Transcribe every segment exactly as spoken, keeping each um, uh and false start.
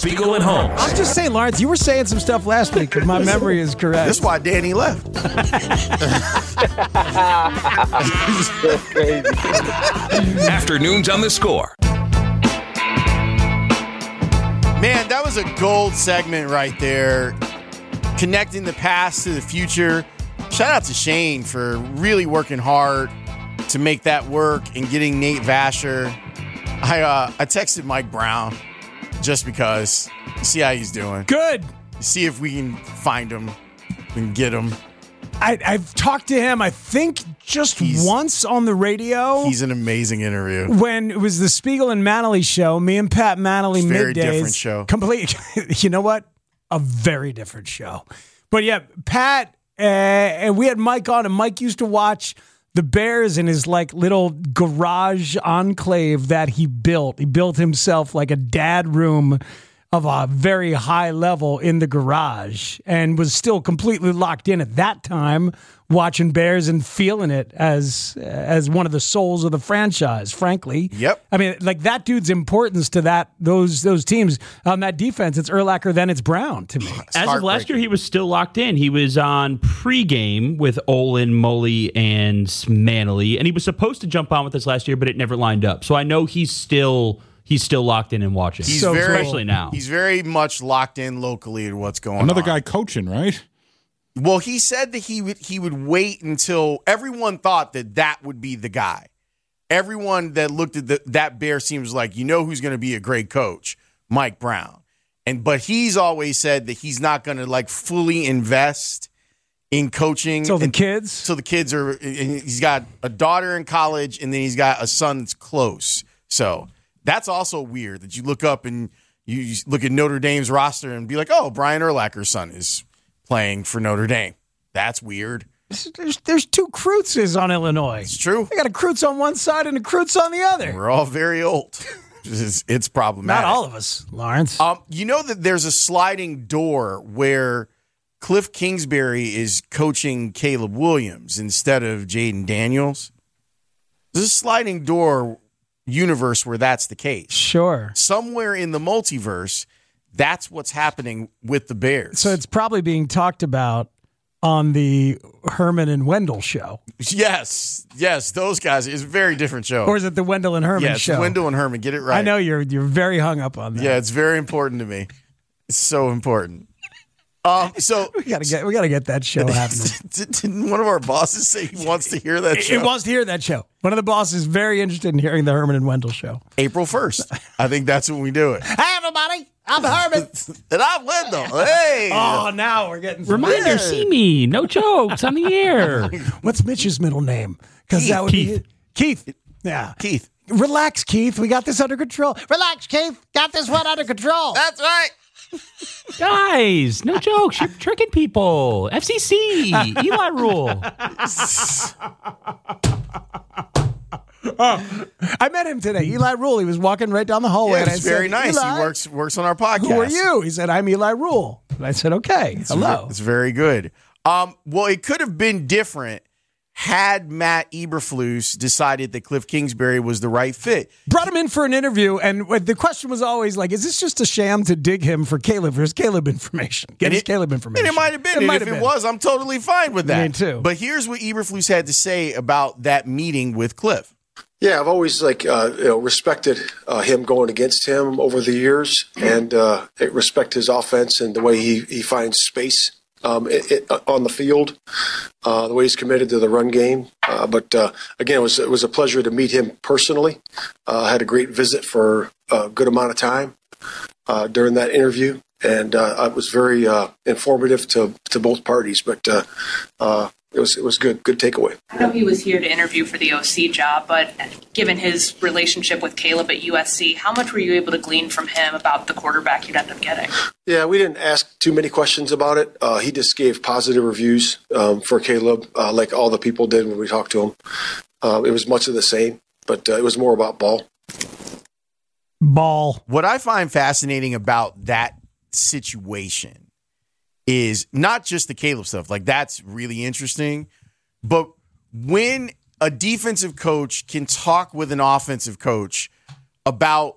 Spiegel and Holmes. I'm just saying, Lawrence, you were saying some stuff last week, if my memory is correct. That's why Danny left. That's crazy. Afternoons on the Score. Man, that was a gold segment right there. Connecting the past to the future. Shout out to Shane for really working hard to make that work and getting Nate Vasher. I uh, I texted Mike Brown just because. See how he's doing. Good. See if we can find him and get him. I, I've talked to him, I think, just He's- once on the radio. He's an amazing interview. When it was the Spiegel and Manley show, me and Pat Manley It's a very middays. different show. Complete. You know what? A very different show. But yeah, Pat uh, and we had Mike on, and Mike used to watch the Bears in his like little garage enclave that he built. He built himself like a dad room of a very high level in the garage, and was still completely locked in at that time, watching Bears and feeling it as as one of the souls of the franchise. Frankly, Yep. I mean, like that dude's importance to that those those teams on that defense. It's Urlacher, then it's Brown to me. As of last year, he was still locked in. He was on pregame with Olin, Mully, and Manley, and he was supposed to jump on with us last year, but it never lined up. So I know he's still he's still locked in and watching, He's So very, especially now. He's very much locked in locally to what's going Another on. guy coaching, right? Well, he said that he would he would wait until everyone thought that that would be the guy. Everyone that looked at the, that Bear seems like, you know who's going to be a great coach, Mike Brown. And but he's always said that he's not going to like fully invest in coaching. So the and- kids, So the kids are. And he's got a daughter in college, and then he's got a son that's close. So that's also weird that you look up and you you look at Notre Dame's roster and be like, oh, Brian Urlacher's son is playing for Notre Dame. That's weird. there's there's two Kreutzes on Illinois. It's true. They got a Kreutz on one side and a Kreutz on the other. We're all very old. It's, it's problematic. Not all of us, Lawrence. Um, you know that there's a sliding door where Cliff Kingsbury is coaching Caleb Williams instead of Jaden Daniels. There's a sliding door universe where that's the case. Sure. Somewhere in the multiverse, that's what's happening with the Bears. So it's probably being talked about on the Herman and Wendell show. yes, yes, those guys. It's a very different show. Or is it the Wendell and Herman yeah, it's show? Wendell and Herman. Get it right. I know you're you're very hung up on that. Yeah, it's very important to me. It's so important. Um, so we gotta get we gotta get that show happening. Didn't one of our bosses say he wants to hear that It, show? it wants to hear that show. One of the bosses is very interested in hearing the Herman and Wendell show. April first. I think that's when we do it. Hey everybody, I'm Herman. And I'm Wendell. Hey. Oh, now we're getting some- Reminder, see me. No jokes on the air. What's Mitch's middle name? Because that would Keith. be Keith. Yeah, Keith. Relax, Keith. We got this under control. Relax, Keith. Got this one under control. That's right. Guys, no jokes. You're tricking people. F C C, Eli rule. Oh, I met him today. Eli Rule. He was walking right down the hallway. Yeah, and I it's very said, nice. Eli, He works works on our podcast. Who are you? He said, I'm Eli Rule. And I said, okay. It's Hello. ve- It's very good. Um, well, it could have been different had Matt Eberflus decided that Cliff Kingsbury was the right fit. Brought him in for an interview, and the question was always like, is this just a sham to dig him for Caleb, for his Caleb information? Get And his it- Caleb information. And it might have been. And might if have it been. was, I'm totally fine with that. Me too. But here's what Eberflus had to say about that meeting with Cliff. Yeah, I've always like uh, you know respected uh, him going against him over the years, and uh, I respect his offense and the way he, he finds space um, it, it, on the field, uh, the way he's committed to the run game. Uh, but uh, again, it was it was a pleasure to meet him personally. Uh, I had a great visit for a good amount of time uh, during that interview, and uh, it was very uh, informative to to both parties. But uh, uh, it was it was good good takeaway. I know he was here to interview for the O C job, but given his relationship with Caleb at U S C, how much were you able to glean from him about the quarterback you'd end up getting? Yeah, we didn't ask too many questions about it. Uh, he just gave positive reviews um, for Caleb, uh, like all the people did when we talked to him. Uh, it was much of the same, but uh, it was more about ball. Ball. What I find fascinating about that situation is not just the Caleb stuff. Like, that's really interesting. But when a defensive coach can talk with an offensive coach about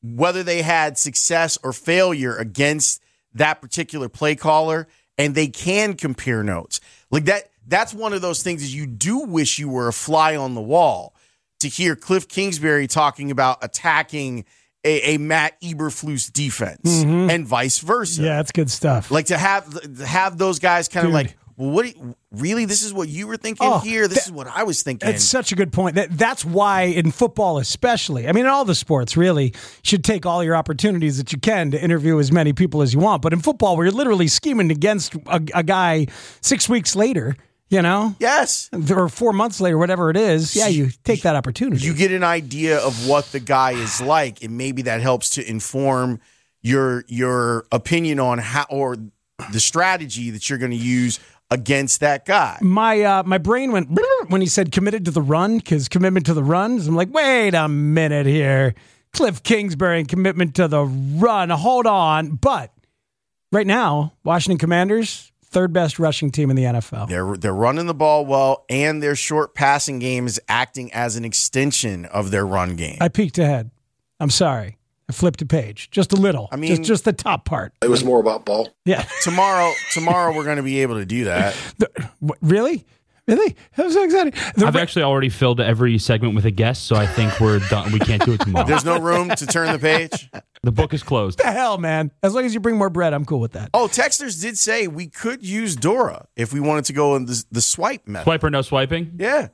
whether they had success or failure against that particular play caller, and they can compare notes. Like that, that's one of those things is you do wish you were a fly on the wall to hear Cliff Kingsbury talking about attacking a, a Matt Eberflus defense Mm-hmm. and vice versa. Yeah, that's good stuff. Like to have to have those guys kind of Dude. like, well, what do you- really? This is what you were thinking Oh, here. This that- is what I was thinking. It's such a good point. That that's why in football, especially, I mean, in all the sports, really, you should take all your opportunities that you can to interview as many people as you want. But in football, where you're literally scheming against a, a guy six weeks later, you know, yes, or four months later, whatever it is, yeah, you take that opportunity. You get an idea of what the guy is like, and maybe that helps to inform your your opinion on how or the strategy that you're going to use against that guy. My uh, my brain went when he said committed to the run, because commitment to the runs. I'm like, wait a minute here. Cliff Kingsbury and commitment to the run. Hold on. But right now, Washington Commanders, third best rushing team in the N F L. They're they're running the ball well, and their short passing game is acting as an extension of their run game. I peeked ahead. I'm sorry. I flipped a page. Just a little. I mean- just, just the top part. It was more about ball. Yeah. tomorrow, tomorrow we're going to be able to do that. The- what, really? Really? I'm so excited. The I've Ra- actually already filled every segment with a guest, so I think we're done. We can't do it tomorrow. There's no room to turn the page. The book is closed. the hell, man. As long as you bring more bread, I'm cool with that. Oh, texters did say we could use Dora if we wanted to go in the, the swipe method. Swipe or no swiping? Yeah.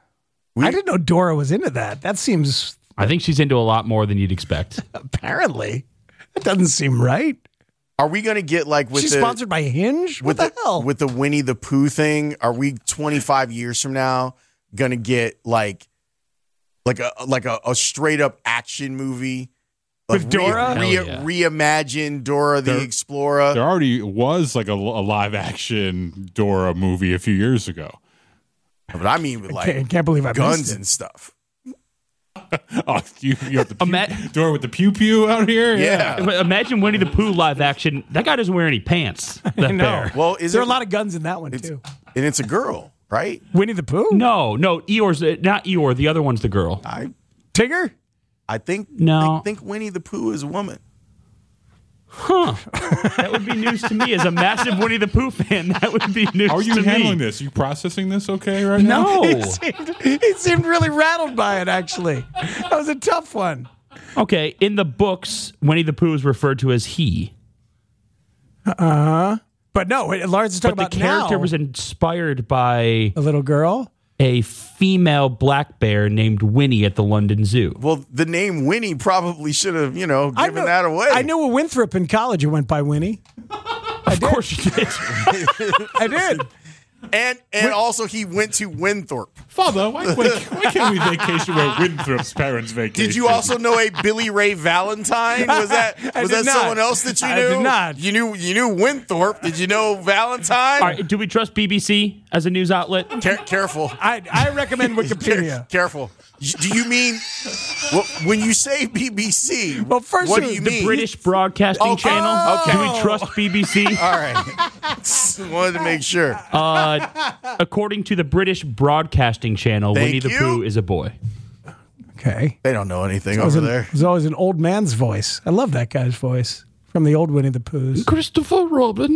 We- I didn't know Dora was into that. That seems I think she's into a lot more than you'd expect. apparently. That doesn't seem right. Are we going to get like with She's the sponsored by Hinge? What with the, hell? with the Winnie the Pooh thing? Are we twenty-five years from now going to get like like a like a, a straight up action movie like With Dora? Re, Hell yeah. reimagine Dora the There- Explorer? There already was like a, a live action Dora movie a few years ago. But I mean with like can't, can't believe I guns missed it. and stuff. Oh, you, you have the pew, Ima- Dora with the pew pew out here. Yeah. Imagine Winnie the Pooh live action. That guy doesn't wear any pants. That I know. bear. Well, is There are it a lot of guns in that one, it's, too. and it's a girl, right? Winnie the Pooh? No, no, Eeyore's not Eeyore. The other one's the girl. I Tigger? I think No. I think Winnie the Pooh is a woman. That would be news to me as a massive Winnie the Pooh fan. That would be news How are you to handling me. this? Are you processing this okay right now? No. He seemed, he seemed really rattled by it, actually. That was a tough one. Okay, in the books, Winnie the Pooh is referred to as he. But no, wait, Lars is talking But the about character now. was inspired by A little girl? a female black bear named Winnie at the London Zoo. Well, the name Winnie probably should have, you know, I given knew- that away. I knew a Winthrop in college who went by Winnie. Of course you did. I did. And and also he went to Winthorpe. Father, why, why, why can't we vacation where Winthrop's parents vacation? Did you also know a Billy Ray Valentine? Was that I was did that not. someone else that you I knew? did not. You knew you knew Winthorpe. Did you know Valentine? All right, do we trust B B C as a news outlet? Care- careful. I, I recommend Wikipedia. Careful. Do you mean well, when you say B B C? Well, first what you- do you the mean? British Broadcasting Oh, Channel. okay. Do we trust B B C? All right. Wanted to make sure. Uh, according to the British Broadcasting Channel, Thank Winnie the you. Pooh is a boy. Okay. They don't know anything It was, over an, there. it was always an old man's voice. I love that guy's voice from the old Winnie the Poohs. Christopher Robin.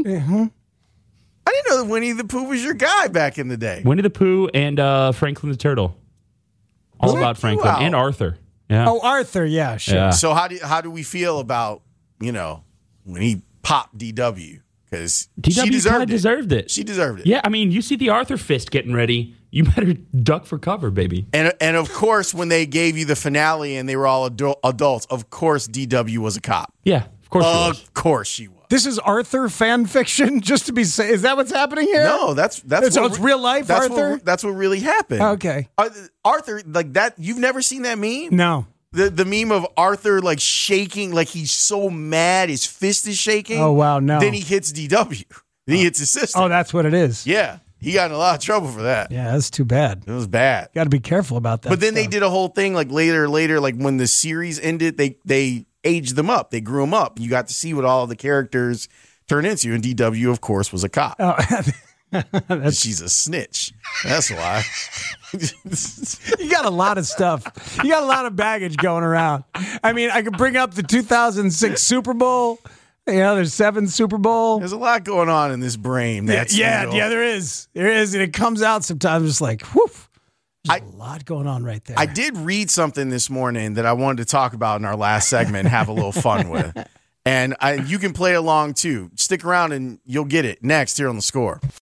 I didn't know that Winnie the Pooh was your guy back in the day. Winnie the Pooh and uh, Franklin the Turtle. All Check about you Franklin out. and Arthur. Yeah. Oh, Arthur. Yeah, sure. Yeah. So how do how do we feel about, you know, when he popped D W? Because D she W kind deserved of it. deserved it. She deserved it. Yeah, I mean, you see the Arthur fist getting ready. You better duck for cover, baby. And and of course, when they gave you the finale and they were all adult, adults, of course D W was a cop. Yeah, of course. she was. Of course she was. This is Arthur fan fiction, just to be say. Is that what's happening here? No, that's that's So what it's re- real life that's Arthur? What, that's what really happened. Okay. Ar- Arthur, like that. You've never seen that meme? No. The the meme of Arthur like shaking, like he's so mad, his fist is shaking. Oh, wow, no. Then he hits D W. Then he hits his sister. Oh, that's what it is. Yeah, he got in a lot of trouble for that. Yeah, that's too bad. It was bad. Got to be careful about that. But then they stuff. did a whole thing like later, later, like when the series ended, they they aged them up, they grew them up. You got to see what all of the characters turned into, and D W, of course, was a cop. Oh, She's a snitch. That's why. You got a lot of stuff. You got a lot of baggage going around. I mean, I could bring up the two thousand six Super Bowl. You know, there's seven Super Bowl. There's a lot going on in this brain. That's yeah, yeah, yeah, there is. There is. And it comes out sometimes just like, whew. There's I, a lot going on right there. I did read something this morning that I wanted to talk about in our last segment and have a little fun with. And I, you can play along too. Stick around and you'll get it next here on The Score.